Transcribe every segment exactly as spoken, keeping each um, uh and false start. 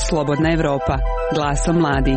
Slobodna Evropa, glasom mladih.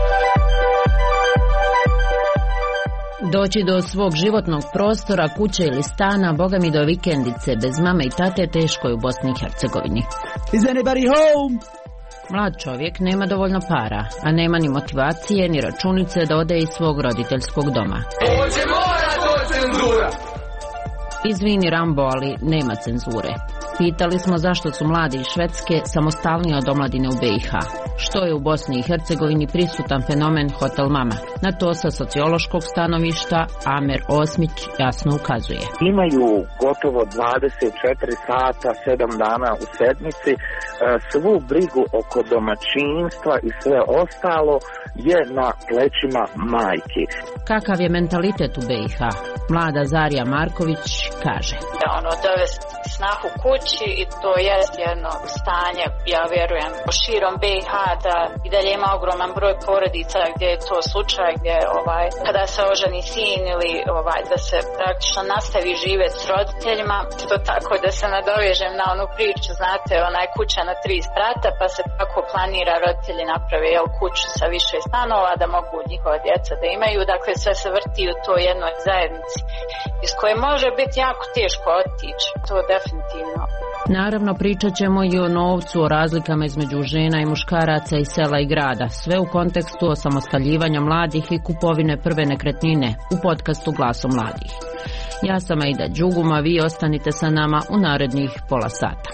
Doći do svog životnog prostora, kuće ili stana, boga mi do vikendice, bez mame i tate, teško je u Bosni i Hercegovini. Is anybody home? Mlad čovjek nema dovoljno para, a nema ni motivacije, ni računice da ode iz svog roditeljskog doma. Ovo će mora to cenzura! Izvini Rambo, ali nema cenzure. Pitali smo zašto su mladi iz Švedske samostalniji od omladine u B i H. Što je u Bosni i Hercegovini prisutan fenomen Hotel Mama? Na to sa sociološkog stanovišta Amer Osmić jasno ukazuje. Imaju gotovo dvadeset četiri sata, sedam dana u sedmici, svu brigu oko domaćinstva i sve ostalo je na plećima majki. Kakav je mentalitet u B i H? Mlada Zarija Marković kaže. Da ono dovesti snahu kući i to je jedno stanje, ja vjerujem, širom B i H da i dalje ima ogroman broj porodica gdje je to slučaj, gdje ovaj, kada se oženi sin ili ovaj, da se praktično nastavi živjeti s roditeljima. To tako da se nadovežem na onu priču, znate, onaj kuća na tri sprata, pa se tako planira, roditelji naprave jel, kuću sa više stanova da mogu njihova djeca da imaju. Dakle, sve se vrti u toj jednoj zajednici iz koje može biti jako teško otići. To definitivno. Naravno, pričat ćemo i o novcu, o razlikama između žena i muškaraca i sela i grada, sve u kontekstu osamostaljivanja mladih i kupovine prve nekretnine u podcastu Glasom mladih. Ja sam Aida Đuguma, vi ostanite sa nama u narednih pola sata.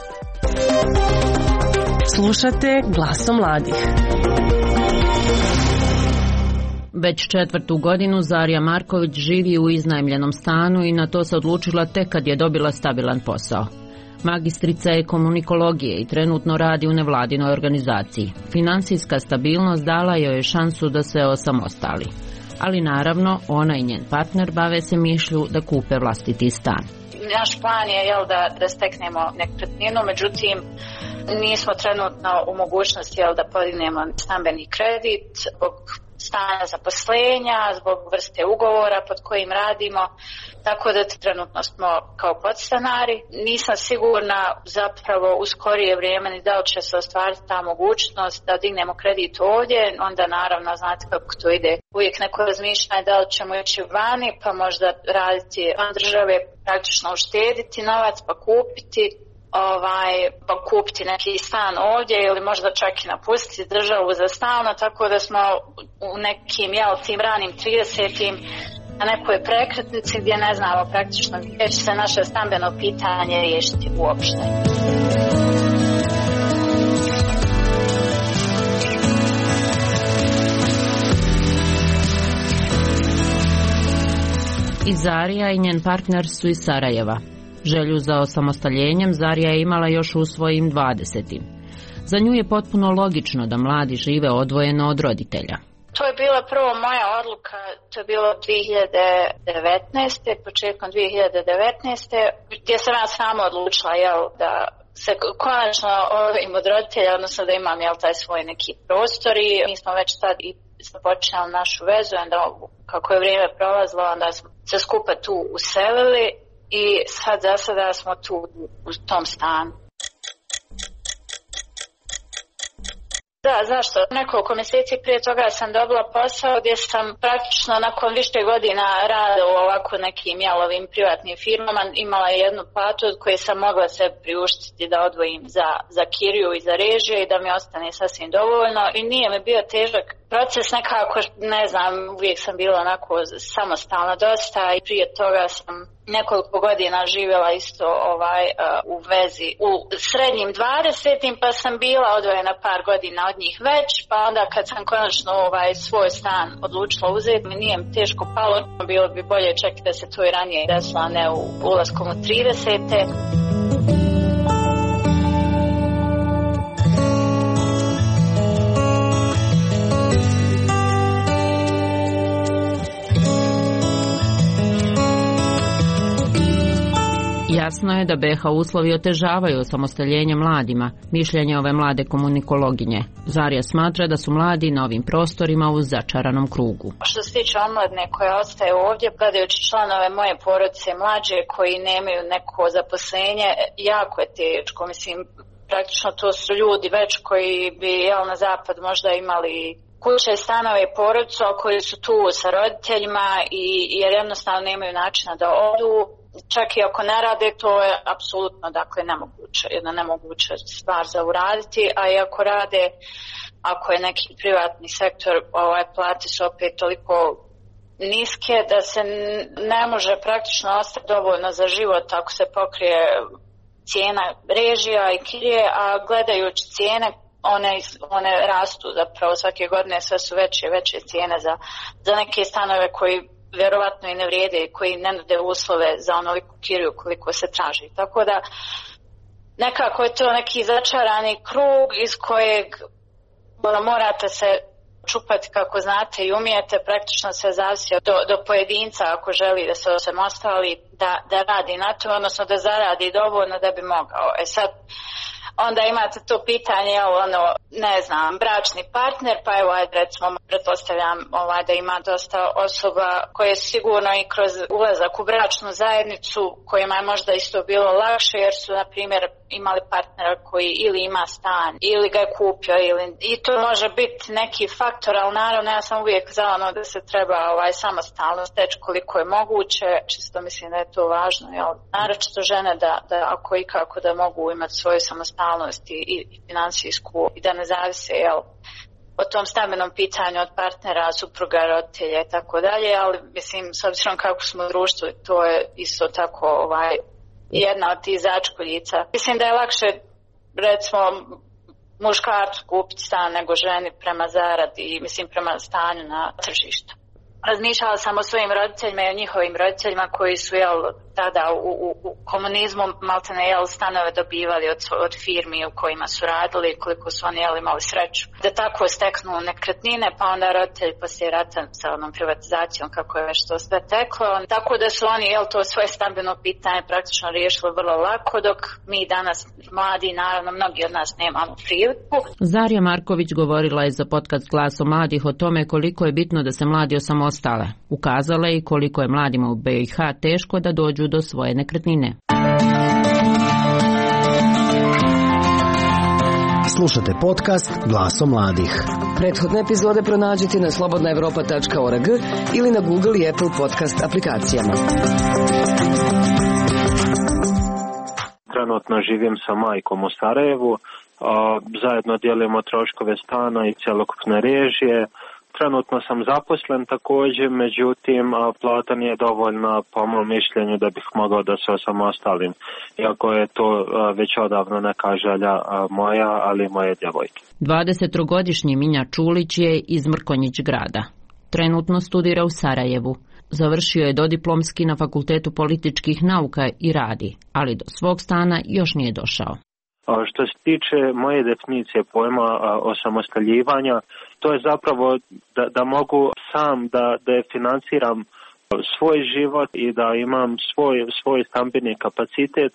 Slušate Glasom mladih. Već četvrtu godinu Zarija Marković živi u iznajmljenom stanu i na to se odlučila tek kad je dobila stabilan posao. Magistrica je komunikologije i trenutno radi u nevladinoj organizaciji. Finansijska stabilnost dala joj je šansu da se osamostali. Ali naravno, ona i njen partner bave se mišlju da kupe vlastiti stan. Naš plan je jel, da, da steknemo nekretninu, međutim nismo trenutno u mogućnosti jel, da podignemo stambeni kredit zbog stanja zaposlenja, zbog vrste ugovora pod kojim radimo, tako da trenutno smo kao podstanari. Nisam sigurna zapravo u skorije vrijeme ni da li će se ostvariti ta mogućnost da dignemo kredit ovdje, onda naravno znate kako to ide. Uvijek neko razmišljanje da li ćemo ići vani pa možda raditi van države, praktično uštediti novac pa kupiti. Ovaj, pa kupiti neki stan ovdje ili možda čak i napustiti državu za stalno, tako da smo u nekim jel, tim ranim tridesetim na nekoj prekretnici gdje ne znamo praktično gdje će se naše stambeno pitanje riješiti uopšte. I Zarija i njen partner su iz Sarajeva. Želju za osamostaljenjem Zarija je imala još u svojim dvadesetim. Za nju je potpuno logično da mladi žive odvojeno od roditelja. To je bila prvo moja odluka, to je bilo dvije hiljade devetnaeste. početkom dvije hiljade devetnaeste. gdje sam ja sama odlučila jel, da se konačno odvojim od roditelja, odnosno da imam jel, taj svoj neki prostor i mi smo već tad i započeli našu vezu, onda kako je vrijeme prolazilo, onda smo se skupa tu uselili. I sad za sada smo tu u tom stanu. Da, zašto? Nekoliko mjeseci prije toga sam dobila posao gdje sam praktično nakon više godina rada u ovako nekim jalovim privatnim firmama imala jednu platu od koje sam mogla se priuštiti da odvojim za, za kiriju i za režije i da mi ostane sasvim dovoljno i nije mi bio težak proces nekako, ne znam, uvijek sam bila onako samostalna dosta i prije toga sam nekoliko godina živjela isto ovaj uh, u vezi u srednjim dvadesetim pa sam bila odvojena par godina od njih već, pa onda kad sam konačno ovaj svoj stan odlučila uzeti, mi nije mi teško palo, bilo bi bolje čak da se to i ranije desilo, ne u ulaskom u tridesete. Jasno je da B i H uslovi otežavaju osamostaljenje mladima, mišljenje ove mlade komunikologinje. Zarija smatra da su mladi na ovim prostorima u začaranom krugu. Što se tiče omladine koja ostaje ovdje, gledajući članove moje porodice mlađe koji nemaju neko zaposlenje, jako je teško. Mislim, praktično to su ljudi već koji bi jel, na zapad možda imali kuće, stanove i porodicu, koji su tu sa roditeljima i jer jednostavno nemaju načina da odu. Čak i ako ne rade, to je apsolutno dakle nemoguće, jedna nemoguća stvar za uraditi, a i ako rade, ako je neki privatni sektor, ovaj, plate su opet toliko niske da se ne može praktično ostati dovoljno za život ako se pokrije cijena režija i kirije, a gledajući cijene one, one rastu zapravo svake godine, sve su veće i veće cijene za, za neke stanove koji vjerovatno i ne vrijede i koji ne nude uslove za onoliku kiriju koliko se traži. Tako da nekako je to neki začarani krug iz kojeg morate se čupati kako znate i umijete, praktično se zavisi do, do pojedinca ako želi da se osamostali, da, da radi na to, odnosno da zaradi dovoljno da bi mogao. E sad, onda imate to pitanje, ono, ne znam, bračni partner, pa evo, ajde, recimo, pretpostavljam ovaj, da ima dosta osoba koje su sigurno i kroz ulazak u bračnu zajednicu, kojima je možda isto bilo lakše, jer su, na primjer, imali partnera koji ili ima stan, ili ga je kupio, ili, i to može biti neki faktor, ali naravno ja sam uvijek za ono da se treba ovaj, samostalno steći koliko je moguće, čisto mislim da je to važno, jel? Naročito žene da, da ako i kako da mogu imati svoju samostalnost i, i financijsku i da ne zavise, jel, o tom stambenom pitanju od partnera, supruga, roditelja i tako dalje, ali mislim, s obzirom kako smo u društvu, to je isto tako ovaj, jedna od tih začkoljica. Mislim da je lakše, recimo, muškarcu kupiti stan nego ženi prema zaradi i mislim prema stanju na tržištu. Razmišljala sam o svojim roditeljima i o njihovim roditeljima koji su jel, tada u, u, u komunizmu maltene jel, stanove dobivali od, od firmi u kojima su radili, koliko su oni jel, imali sreću da tako steknu nekretnine, pa onda roditelji poslije rata sa onom privatizacijom kako je već to sve teklo. Tako da su oni jel, to svoje stambeno pitanje praktično riješili vrlo lako, dok mi danas mladi, naravno mnogi od nas nemamo priliku. Zarija Marković govorila je za podcast Glasom mladih o tome koliko je bitno da se mladi osamostale. Ukazala je i koliko je mladima u B i H teško da dođu do svoje nekretnine. Slušate podcast Glasom mladih. Prethodne epizode pronađite na slobodna evropa tačka org ili na Google i Apple podcast aplikacijama. Trenutno živim sa majkom u Sarajevu, zajedno dijelimo troškove stana i cjelokupne režije. Trenutno sam zaposlen također, međutim plata nije dovoljna po mom mišljenju da bih mogao da se osamostalim, iako je to već odavno neka želja moja, ali moje djevojke. dvadesettrogodišnji Minja Čulić je iz Mrkonjić grada. Trenutno studira u Sarajevu. Završio je dodiplomski na Fakultetu političkih nauka i radi, ali do svog stana još nije došao. Što se tiče moje definicije pojma osamostaljivanja, to je zapravo da, da mogu sam da, da financiram svoj život i da imam svoj, svoj stambeni kapacitet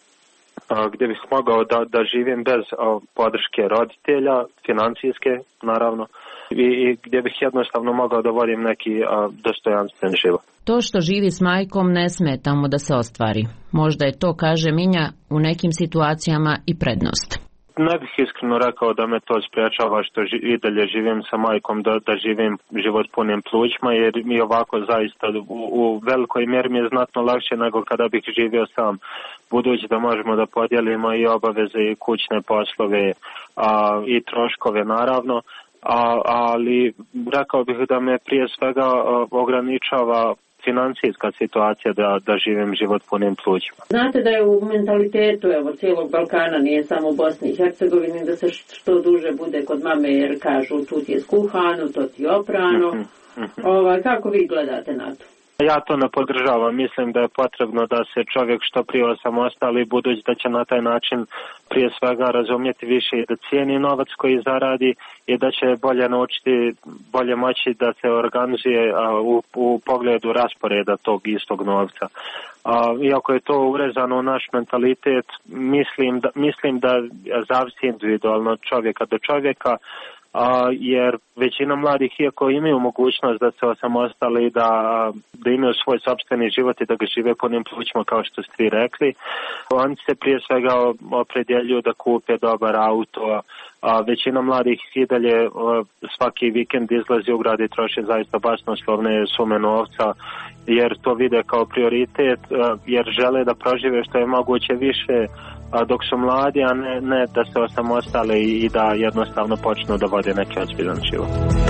gdje bih mogao da, da živim bez podrške roditelja, financijske naravno, i, i gdje bih jednostavno mogao da vodim neki dostojanstven život. To što živi s majkom ne smeta mu da se ostvari. Možda je to, kaže Minja, u nekim situacijama i prednost. Ne bih iskreno rekao da me to spriječava što i dalje živim sa majkom, da, da živim život punim plućima, jer mi ovako zaista u, u velikoj mjeri mi je znatno lakše nego kada bih živio sam, budući da možemo da podijelimo i obaveze i kućne poslove a, i troškove naravno, a, ali rekao bih da me prije svega a, ograničava financijska situacija da, da živim život punim plućima. Znate da je u mentalitetu evo, cijelog Balkana, nije samo u Bosni i Hercegovini, da se što duže bude kod mame, jer kažu tu ti je skuhano, to ti je oprano. Mm-hmm, mm-hmm. Ovaj, kako vi gledate na to? Ja to ne podržavam. Mislim da je potrebno da se čovjek što prije osamostali, budući da će na taj način prije svega razumjeti više i da cijeni novac koji zaradi i da će bolje naučiti, bolje moći da se organizuje a, u, u pogledu rasporeda tog istog novca. A, iako je to urezano u naš mentalitet, mislim da, mislim da zavisi individualno od čovjeka do čovjeka. a, jer većina mladih, iako imaju mogućnost da se osamostale i da, da imaju svoj sopstveni život i da ga žive punim plućima, kao što ste vi rekli, oni se prije svega opredjeljuju da kupe dobar auto. A većina mladih i dalje svaki vikend izlazi u grad i troši zaista basnoslovne sume novca, jer to vide kao prioritet, jer žele da prožive što je moguće više dok su mladi, a ne, ne da se osamostale i, i da jednostavno počnu da vode neki ozbiljan život.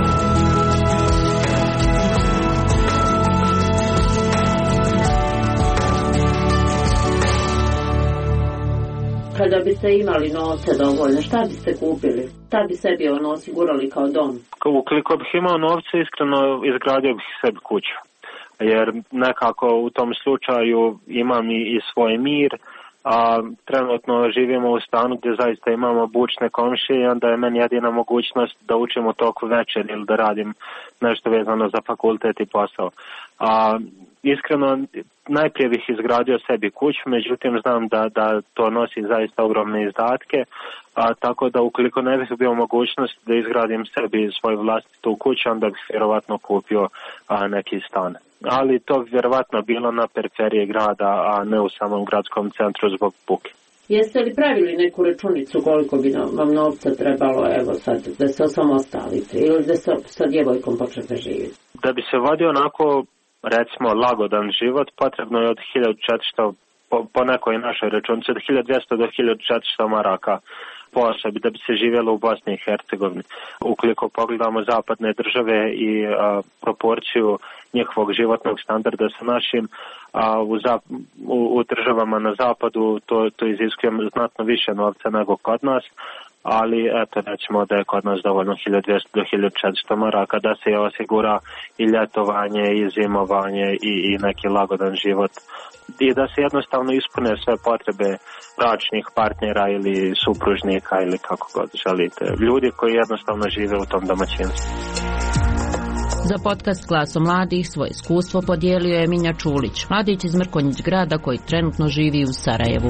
Kada biste imali novce dovoljno, šta biste kupili? Šta bi sebi ono osigurali kao dom? Ukoliko bih imao novce, iskreno izgradio bih sebi kuću. Jer nekako u tom slučaju imam i, i svoj mir, a trenutno živimo u stanu gdje zaista imamo bučne komšije i onda je meni jedina mogućnost da učim u toku večer ili da radim nešto vezano za fakultet i posao. A iskreno, najprije bih izgradio sebi kuću, međutim znam da, da to nosi zaista ogromne izdatke, a tako da ukoliko ne bih bio mogućnost da izgradim sebi svoju vlastitu kuću, onda bih vjerovatno kupio a, neki stan. Ali to vjerovatno bilo na periferiji grada, a ne u samom gradskom centru zbog buke. Jeste li pravili neku računicu koliko bi vam novca trebalo, evo sad, da se osamostalite ili da se sa djevojkom počnete živjeti? Da bi se vodio onako, recimo, lagodan život, potrebno je od hiljadu četiristo, po, po nekoj našoj računici, od hiljadu dvjesto do hiljadu četiristo maraka po osobi da bi se živjelo u Bosni i Hercegovini. Ukoliko pogledamo zapadne države i a, proporciju njihovog životnog standarda sa našim, a u, zap, u, u državama na zapadu to, to iziskuje znatno više novca nego kod nas, ali eto, recimo da je kod nas dovoljno hiljadu dvjesto do hiljadu četiristo maraka da se osigura i ljetovanje i zimovanje i, i neki lagodan život i da se jednostavno ispune sve potrebe bračnih partnera ili supružnika ili kako god želite. Ljudi koji jednostavno žive u tom domaćinstvu. Za podcast Glaso mladih svoje iskustvo podijelio je Minja Čulić, mladić iz Mrkonjić grada koji trenutno živi u Sarajevu.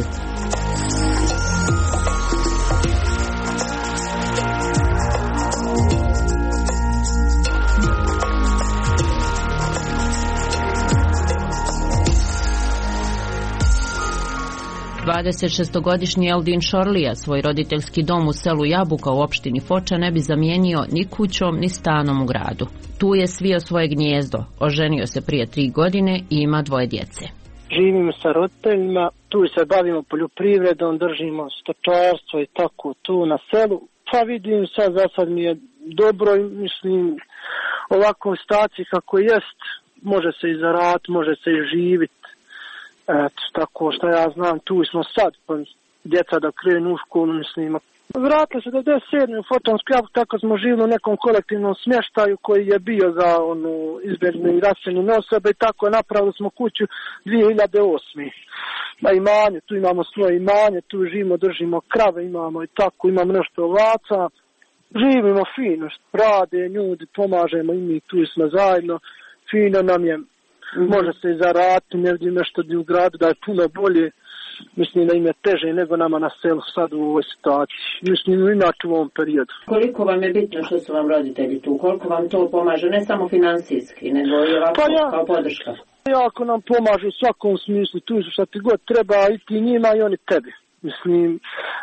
dvadesetšestogodišnji Eldin Šorlija svoj roditeljski dom u selu Jabuka u opštini Foča ne bi zamijenio ni kućom ni stanom u gradu. Tu je svio svoje gnijezdo, oženio se prije tri godine i ima dvoje djece. Živimo sa roditeljima, tu se bavimo poljoprivredom, držimo stočarstvo i tako tu na selu. Pa vidim sad, za sad mi je dobro i mislim ovako u staciji kako jest, može se i zaraditi, može se i živjeti. Eto, tako što ja znam, tu smo sad, pa djeca da krenu u školu, mislim. Vratili se do devedeset sedme u Fotonsku Jabuku, tako smo živjeli u nekom kolektivnom smještaju koji je bio za onu izbježne i raseljene osobe i tako napravili smo kuću dvije hiljade osme. Na imanju, tu imamo svoje imanje, tu živimo, držimo krave, imamo i tako, imamo nešto ovaca. Živimo fino, rade ljudi, pomažemo i mi, tu smo zajedno, fino nam je. Može se i zaraditi, ne vidim nešto u gradu da je puno bolje, mislim da im je teže nego nama na selu sad u ovoj situaciji, mislim inače u ovom periodu. Koliko vam je bitno što su vam roditelji tu, koliko vam to pomaže, ne samo financijski, nego i ovako pa ja, kao podrška? Jako nam pomažu u svakom smislu, tu su što ti god treba i ti njima i oni tebi, mislim,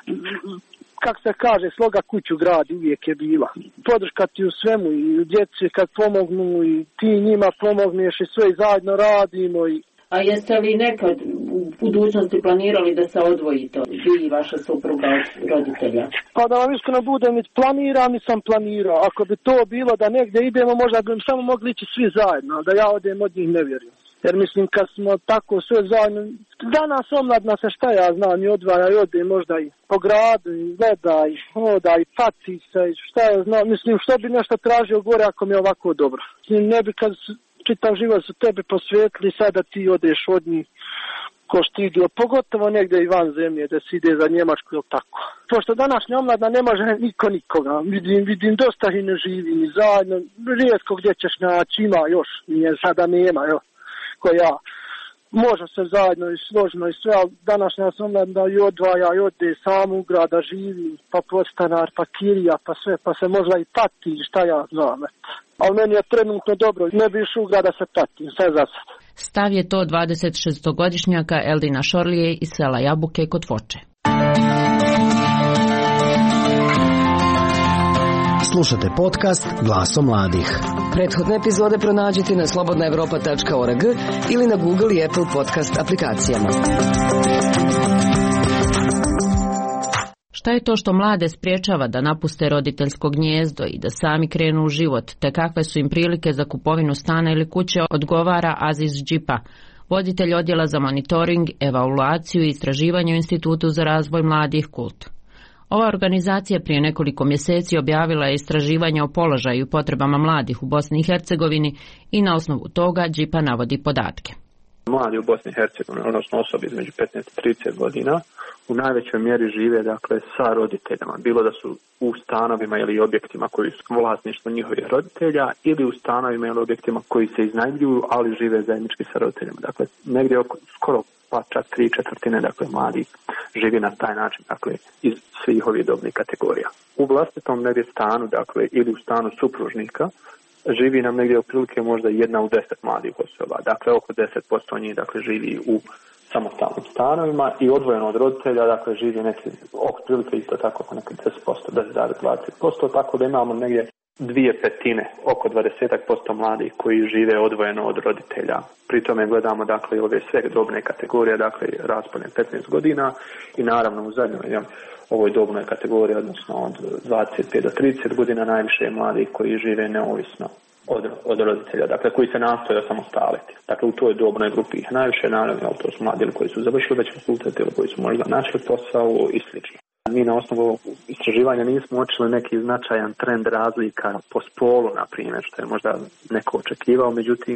kako se kaže, sloga kuću gradi uvijek je bila. Podrška ti u svemu i u djeci kad pomognu i ti njima pomogneš i sve zajedno radimo. I... A jeste li nekad u budućnosti planirali da se odvojite, vi i vaša supruga od roditelja? Pa da vam iskreno budem, planiram i sam planirao. Ako bi to bilo da negdje idemo, možda bi samo mogli ići svi zajedno, da ja odem od njih ne vjerujem. Jer mislim kad smo tako sve zajedno, danas omladna se šta ja znam i odvaja i ode možda i po gradu i gleda i hoda i paci se i šta ja znam, mislim što bi nešto tražio gore ako mi je ovako dobro. Mislim ne bi kad čitav život su tebe posvijetili sada ti odeš od njih ko što idio, pogotovo negdje i van zemlje da se ide za Njemačku ili tako. Pošto današnja omladna ne može niko nikoga, vidim, vidim dosta i ne živi ni zajedno, rijetko gdje ćeš naći, ima još, nije sada nema, jo. Ko ja. može se zajedno i složno i sve, ali današnja omladina i odvaja i ode sam u grada živi, pa podstanar, pa kirija, pa sve, pa se možda i pati, šta ja znam. Ali meni je trenutno dobro, ne bi išao u grada se pati, sve za sad. Stav je to dvadesetšestogodišnjaka Eldina Šorlije iz sela Jabuke kod Foče. Slušate podcast Glaso mladih. Prethodne epizode pronađite na slobodna evropa tačka org ili na Google i Apple podcast aplikacijama. Šta je to što mlade spriječava da napuste roditeljsko gnijezdo i da sami krenu u život, te kakve su im prilike za kupovinu stana ili kuće, odgovara Aziz Džipa, voditelj odjela za monitoring, evaluaciju i istraživanje u Institutu za razvoj mladih Kult. Ova organizacija prije nekoliko mjeseci objavila je istraživanje o položaju i potrebama mladih u Bosni i Hercegovini i na osnovu toga Džipa navodi podatke. Mladi u Bosni i Hercegovini, odnosno osobe između petnaest i trideset godina, u najvećoj mjeri žive dakle sa roditeljima, bilo da su u stanovima ili objektima koji su vlasništvo njihovih roditelja ili u stanovima ili objektima koji se iznajmljuju, ali žive zajednički sa roditeljima. Dakle, negdje oko skoro pa čak tri četvrtine dakle mladih živi na taj način, dakle iz svih ovih dobnih kategorija. U vlastitom negdje stanu, dakle ili u stanu supružnika, živi nam negdje otprilike možda jedna u deset mladih osoba. Dakle, oko deset posto njih dakle živi u samostalnim stanovima i odvojeno od roditelja, dakle živi neki otprilike isto tako oko neki deset posto, deset zarez dvadeset posto, tako da imamo negdje dvije petine, oko dvadeset posto mladih koji žive odvojeno od roditelja. Pri tome gledamo dakle ove sve dobne kategorije, dakle raspone petnaest godina i naravno u zadnjoj ja, ovoj dobnoj kategoriji, odnosno od dvadeset pet do trideset godina najviše mladih koji žive neovisno od, od roditelja, dakle koji se nastoje osamostaliti. Dakle u toj dobnoj grupi ih najviše, naravno, ali to su mladi koji su završili već fakultet ili koji su možda našli posao i slično. Mi na osnovu istraživanja nismo uočili neki značajan trend razlika po spolu, na primjer, što je možda neko očekivao, međutim,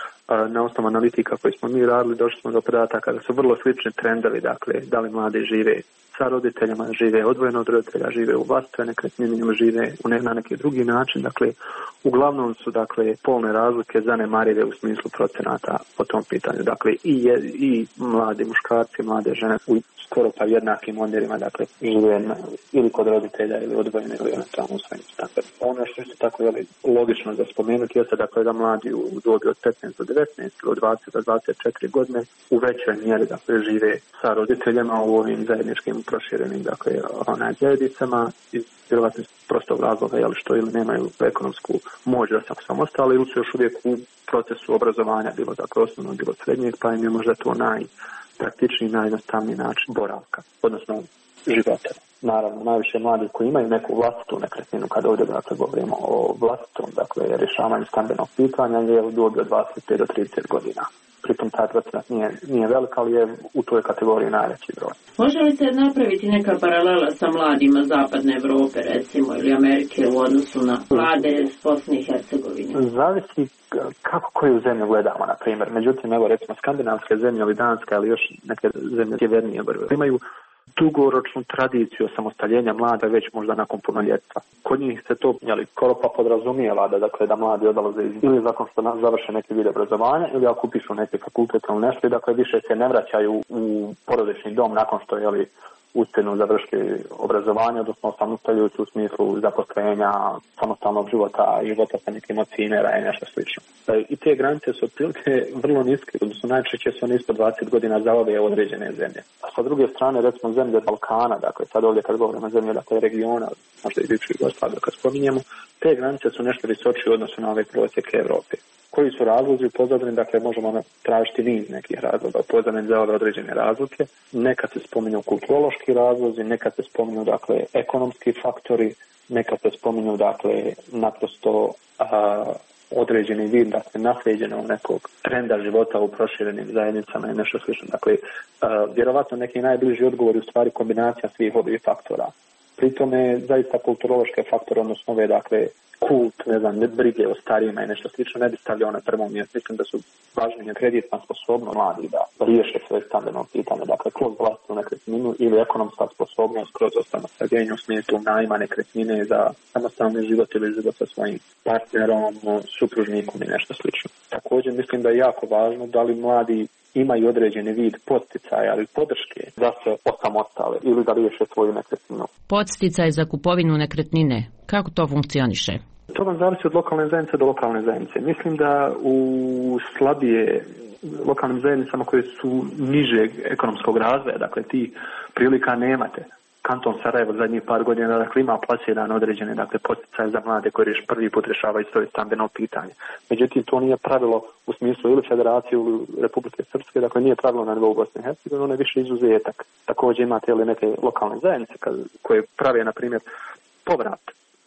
na osnovu analitika koje smo mi radili, došli smo do podataka da su vrlo slični trendovi, dakle, da li mladi žive sa roditeljima, žive odvojeno od roditelja, žive u vlastitoj nekretnini ili žive u ne, na neki drugi način, dakle, uglavnom su, dakle, polne razlike zanemarive u smislu procenata po tom pitanju, dakle, i, je, i mladi muškarci, mlade žene u skoro pa jednakim omjerima, dakle, žive na, ili kod roditelja ili odvojene ili eventualno u svojim standardima. Ono što je tako je logično za spomenuti jeste dakle da mladi u dobi od petnaest do devetnaest ili od dvadeset do dvadeset četiri godine u većoj mjeri dakle žive sa roditeljima u ovim zajedničkim proširenim dakle onaj zajednicama iz vjerovatno prostog razloga jel što ili nemaju ekonomsku moć da se samostalni ili su još uvijek u procesu obrazovanja, bilo dakle osnovno, bilo srednjeg, pa im je možda to najpraktičniji, najjednostavniji način boravka, odnosno života. Naravno, najviše mladih koji imaju neku vlastitu nekretninu, kada ovdje dakle, govorimo o vlastitom dakle, rješavanju stambenog pitanja, je u dobi od dvadeset pet do trideset godina. Pritom taj procenat nije, nije velik, ali je u toj kategoriji najveći broj. Može li se napraviti neka paralela sa mladima Zapadne Evrope, recimo, ili Amerike u odnosu na mlade iz Bosne i Hercegovine? Zavisi kako koju zemlju gledamo, na primjer. Međutim, evo recimo skandinavske zemlje ili danske, ali još neke zemlje sjevernije imaju dugoročnu tradiciju osamostaljenja mlada već možda nakon punoljetstva. Kod njih se to jeli, skoro pa podrazumijeva da, dakle, da mladi odlaze ili nakon što završe neki vid obrazovanja ili ako upišu neki fakultet ili nešto, dakle više se ne vraćaju u porodični dom nakon što jeli, uspjenu završiti obrazovanje, odnosno samostaljujući u smislu zaposlenja, samostalnog života i života sa nekim od cinera i nešto slično. I te granice su otprilike vrlo niske, odnosno najčešće su one ispod dvadeset godina za ove određene zemlje. A sa druge strane, recimo zemlje Balkana, dakle sad ovdje kad govorimo zemlje dakle, regiona, možda i bivšu Jugoslaviju kad spominjemo, te granice su nešto visočije u odnosu na ove prosjeke Evrope. Koji su razlozi u pozadini, dakle možemo tražiti niz nekih razloga u pozadini za ove određene razlike. Nekad se spominju kulturološki razlozi, nekad se spominju dakle ekonomski faktori, nekad se spominju dakle naprosto a, određeni vid dakle nasljeđenog nekog trenda života u proširenim zajednicama i nešto slično. Dakle, a, vjerovatno neki najbliži odgovor je u stvari kombinacija svih ovih faktora. Pritome zaista kulturološke faktore, odnosno ove dakle kult, ne znam, ne brige o starijima i nešto slično, ne bi stavljao na prvom mjestu. Mislim da su važnije kreditna sposobnost mladih da riješe svoje stambeno pitanje, dakle kroz vlastnu nekretninu ili ekonomska sposobnost kroz osamostaljenje u smislu najma nekretnine za samostalni život ili život sa svojim partnerom, supružnikom i nešto slično. Također mislim da je jako važno da li mladi imaju određeni vid podsticaja ili podrške da se osamostale ili da riješe svoju nekretninu. Podsticaj za kupovinu nekretnine, kako to funkcioniše? To vam zavisi od lokalne zajednice do lokalne zajednice. Mislim da u slabije lokalnim zajednicama koje su nižeg ekonomskog razvoja, dakle ti prilika nemate. Kanton Sarajevo zadnjih par godina dakle, ima plasiran određene dakle, poticaje za mlade koji reš, prvi put rješavaju svoje stambeno pitanje. Međutim, to nije pravilo u smislu ili Federacije ili Republike Srpske, dakle nije pravilo na nivou Bosne i Hercegovine, ono je više izuzetak. Također imate ili neke lokalne zajednice koje prave, na primjer, povrat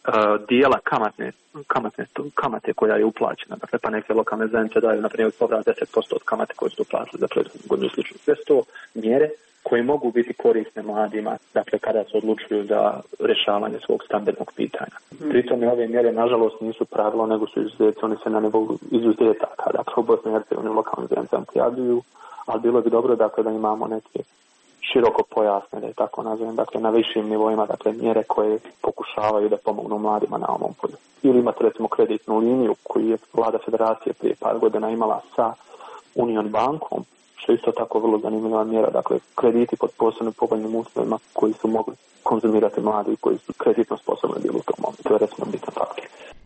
dijela kamatne, kamatne, kamate koja je uplaćena. Dakle, pa neke lokalne zajednice daju, na primjer, povrat deset posto od kamate koje su uplatili za prethodnu godinu slično. Sve su to mjere koje mogu biti korisne mladima, dakle, kada se odlučuju za rješavanje svog stambenog pitanja. Hmm. Pritom ove mjere, nažalost, nisu pravilo, nego su izuzetci, oni se na nivou izuzetaka, dakle, u Bosni i Hercegovini lokalne zajednice prijavljuju, ali bilo bi dobro, dakle, da imamo neke široko pojasne, da je tako nazovem, dakle na višim nivoima, dakle mjere koje pokušavaju da pomognu mladima na ovom polju. Ili imate recimo kreditnu liniju koju je vlada federacije prije par godina imala sa Union bankom, što je isto tako vrlo zanimljiva mjera, dakle krediti pod posebno povoljnim uslovima koji su mogli konzumirati mladi i koji su kreditno sposobni bili u tom momentu. To je recimo bitan faktor.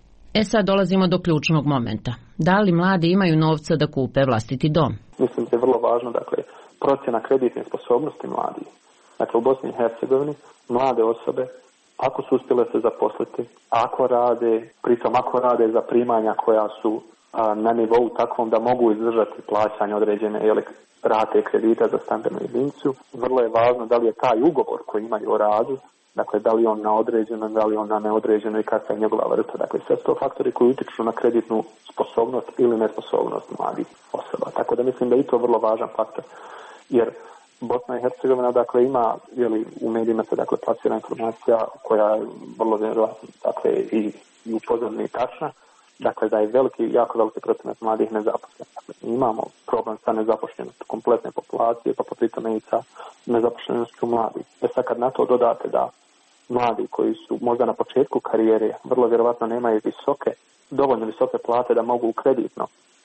E sad dolazimo do ključnog momenta. Da li mladi imaju novca da kupe vlastiti dom? Mislim da je vrlo važno, dakle, procjena kreditne sposobnosti mladih. Dakle, u Bosni i Hercegovini mlade osobe, ako su uspjele se zaposliti, ako rade, pritom ako rade za primanja koja su a, na nivou takvom da mogu izdržati plaćanje određene jeli, rate kredita za stambenu jedinicu, vrlo je važno da li je taj ugovor koji imaju o radu, dakle, da li on na određeno, da li on na neodređeno i kakva je njegova vrsta. Dakle, sve su to faktori koji utječu na kreditnu sposobnost ili nesposobnost mladih osoba. Tako da mislim da je i to vrlo važan faktor. Jer Bosna i Hercegovina, dakle, ima, jeli, u medijima se, dakle, plasira informacija koja je vrlo vjerojatno, dakle, i, i upozorna i tačna, dakle, da je veliki, jako veliki procenat mladih nezaposlenih. Dakle, imamo problem sa nezaposlenošću kompletne populacije, pa po tome i sa nezaposlenošću mladih. E sad kad na to dodate da mladi koji su možda na početku karijere, vrlo vjerojatno nemaju visoke, dovoljno visoke plate da mogu kreditno,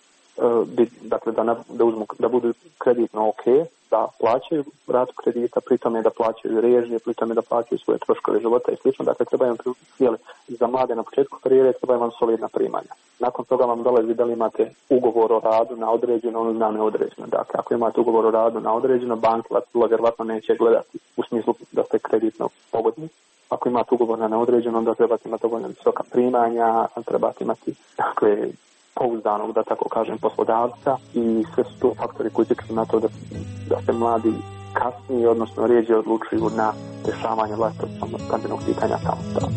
dakle da, na, da, uzmu, da budu kreditno ok, da plaćaju ratu kredita, pritom je da plaćaju režije, pritom je da plaćaju svoje troškove života i slično. Dakle, treba im jeli, za mlade na početku karijere, treba vam solidna primanja. Nakon toga vam dolazi da li imate ugovor o radu na određeno, ono na neodređeno. Dakle, ako imate ugovor o radu na određeno, banka vas vjerojatno neće gledati u smislu da ste kreditno pogodni. Ako imate ugovor na neodređeno, onda trebate imati dovoljno visoka primanja, trebate imati, dakle, pouzdanog, da tako kažem, poslodavca i sve su to faktori koji utječu na to da, da se mladi kasnije, odnosno rijeđe odlučuju na rješavanje vlastitog stambenog pitanja samostalno.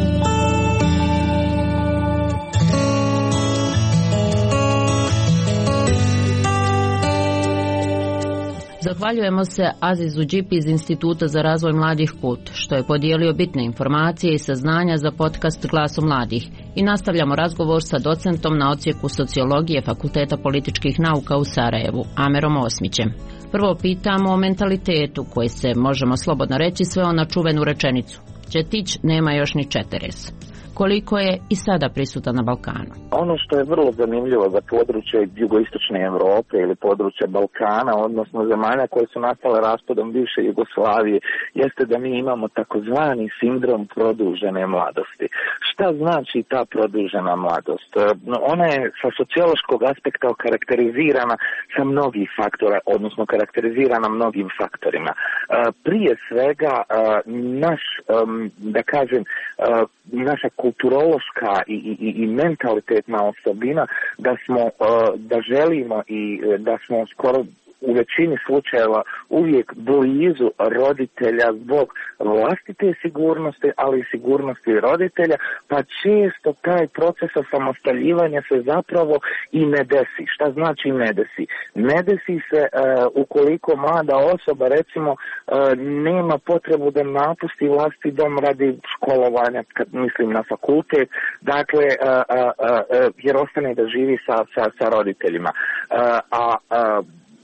Zahvaljujemo se Azizu Đipi iz Instituta za razvoj mladih Kut, što je podijelio bitne informacije i saznanja za podcast Glasom mladih. I nastavljamo razgovor sa docentom na odsjeku sociologije Fakulteta političkih nauka u Sarajevu, Amerom Osmićem. Prvo pitamo o mentalitetu koji se, možemo slobodno reći, sveo na čuvenu rečenicu: Četić nema još ni četeres. Koliko je i sada prisutan na Balkanu? Ono što je vrlo zanimljivo za područje jugoistočne Europe ili područje Balkana, odnosno zemalja koje su nastale raspadom bivše Jugoslavije, jeste da mi imamo takozvani sindrom produžene mladosti. Šta znači ta produžena mladost? Ona je sa sociološkog aspekta okarakterizirana sa mnogih faktora, odnosno karakterizirana mnogim faktorima. Prije svega, naš, da kažem, naša kulturološka i, i, i mentalitetna osobina da smo, da želimo i da smo skoro u većini slučajeva uvijek blizu roditelja zbog vlastite sigurnosti, ali i sigurnosti roditelja, pa često taj proces osamostaljivanja se zapravo i ne desi. Šta znači ne desi? Ne desi se uh, ukoliko mlada osoba recimo uh, nema potrebu da napusti vlastiti dom radi školovanja, kad mislim na fakultet, dakle uh, uh, uh, jer ostane da živi sa, sa, sa roditeljima. Uh, a uh,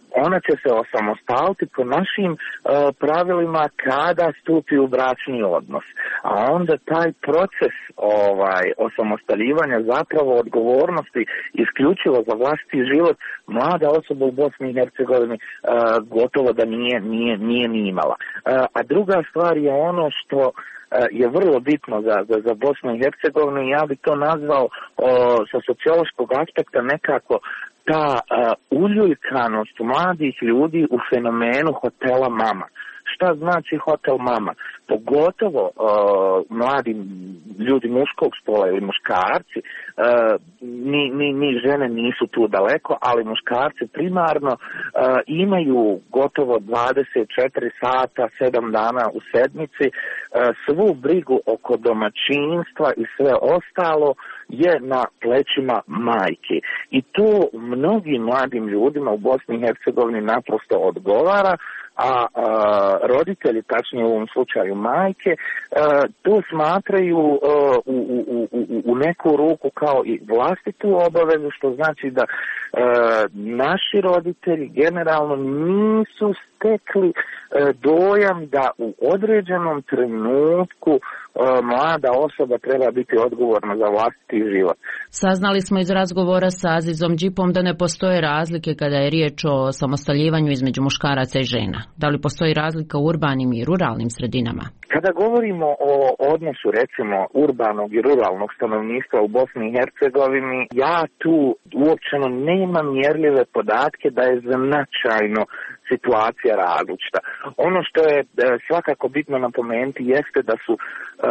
ona će se osamostaliti po našim uh, pravilima kada stupi u bračni odnos. A onda taj proces ovaj osamostaljivanja, zapravo odgovornosti isključivo za vlastiti život, mlada osoba u Bosni i Hercegovini uh, gotovo da nije, nije, nije ni imala. Uh, a druga stvar je ono što je vrlo bitno za, za, za Bosnu i Hercegovinu, i ja bi to nazvao o, sa sociološkog aspekta nekako ta a, uljuljkanost mladih ljudi u fenomenu hotela mama. Šta znači hotel mama? Pogotovo uh, mladi ljudi muškog spola ili muškarci, uh, ni, ni, ni žene nisu tu daleko, ali muškarci primarno uh, imaju gotovo dvadeset četiri sata, sedam dana u sedmici, uh, svu brigu oko domaćinstva i sve ostalo je na plećima majke. I to mnogim mladim ljudima u Bosni i Hercegovini naprosto odgovara, a, a roditelji, tačnije u ovom slučaju majke, a, to smatraju a, u, u, u, u neku ruku kao i vlastitu obavezu, što znači da a, naši roditelji generalno nisu stekli a, dojam da u određenom trenutku a, mlada osoba treba biti odgovorna za vlastiti život. Saznali smo iz razgovora sa Azizom Džipom da ne postoje razlike kada je riječ o samostaljivanju između muškaraca i žena. Da li postoji razlika u urbanim i ruralnim sredinama? Kada govorimo o odnosu, recimo, urbanog i ruralnog stanovništva u Bosni i Hercegovini, ja tu uopćeno nemam mjerljive podatke da je značajno situacija različita. Ono što je svakako bitno napomenuti jeste da su uh,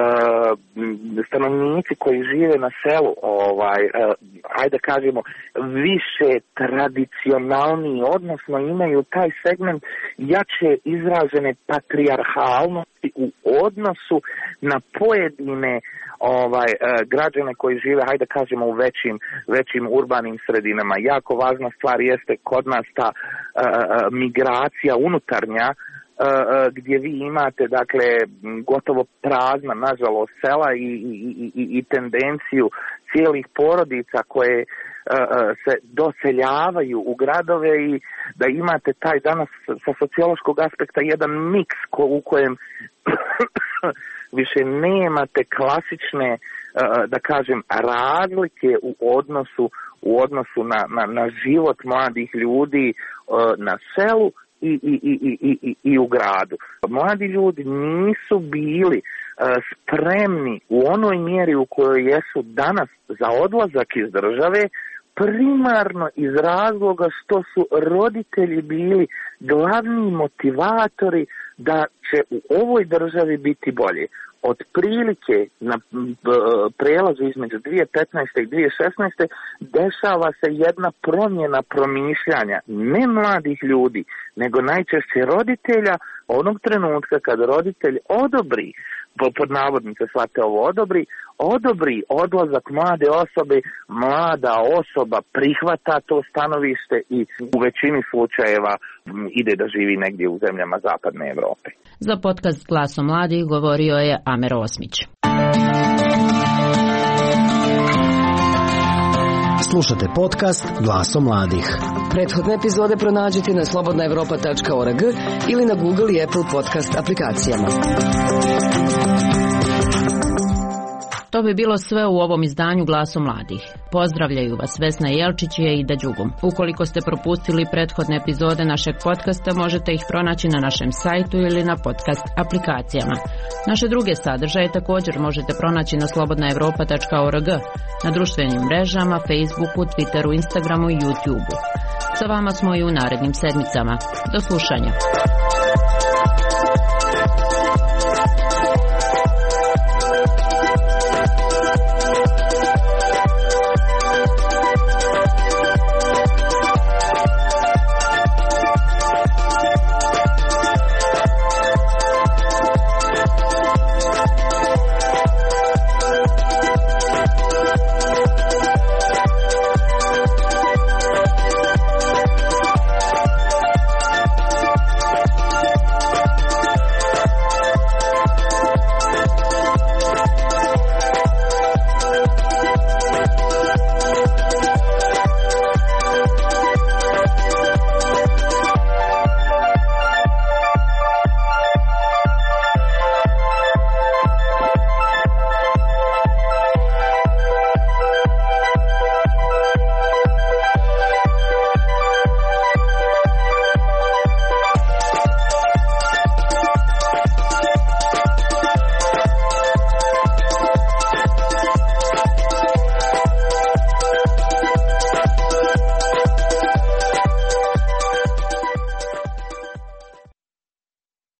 stanovnici koji žive na selu, ovaj, uh, ajde kažemo, više tradicionalni, odnosno imaju taj segment jače izražene patrijarhalnosti u odnosu na pojedine ovaj uh, građane koji žive, hajde kažemo, u većim, većim urbanim sredinama. Jako važna stvar jeste kod nas ta uh, migracija unutarnja, uh, gdje vi imate, dakle, gotovo prazna, nažalost, sela i, i, i, i tendenciju cijelih porodica koje uh, se doseljavaju u gradove, i da imate taj danas sa sociološkog aspekta jedan miks ko, u kojem više nemate klasične, da kažem, razlike u odnosu u odnosu na, na, na život mladih ljudi na selu i, i, i, i, i, i u gradu. Mladi ljudi nisu bili spremni u onoj mjeri u kojoj jesu danas za odlazak iz države, primarno iz razloga što su roditelji bili glavni motivatori da će u ovoj državi biti bolje. Od prilike na prelazu između dvije tisuće petnaeste i dvije tisuće šesnaeste dešava se jedna promjena promišljanja ne mladih ljudi, nego najčešće roditelja. Onog trenutka kad roditelj odobri, pod navodnice shvate ovo, odobri, odobri odlazak mlade osobe, mlada osoba prihvata to stanovište i u većini slučajeva ide da živi negdje u zemljama zapadne Europe. Za podcast Glasom mladih govorio je Amer Osmić. Slušate podcast Glasom mladih. Prethodne epizode pronađite na slobodna evropa tačka org ili na Google i Apple podcast aplikacijama. To bi bilo sve u ovom izdanju Glasom mladih. Pozdravljaju vas Vesna Jelčić i Ida Đugum. Ukoliko ste propustili prethodne epizode našeg podcasta, možete ih pronaći na našem sajtu ili na podcast aplikacijama. Naše druge sadržaje također možete pronaći na slobodna evropa tačka org, na društvenim mrežama, Facebooku, Twitteru, Instagramu i YouTubeu. Sa vama smo i u narednim sedmicama. Do slušanja.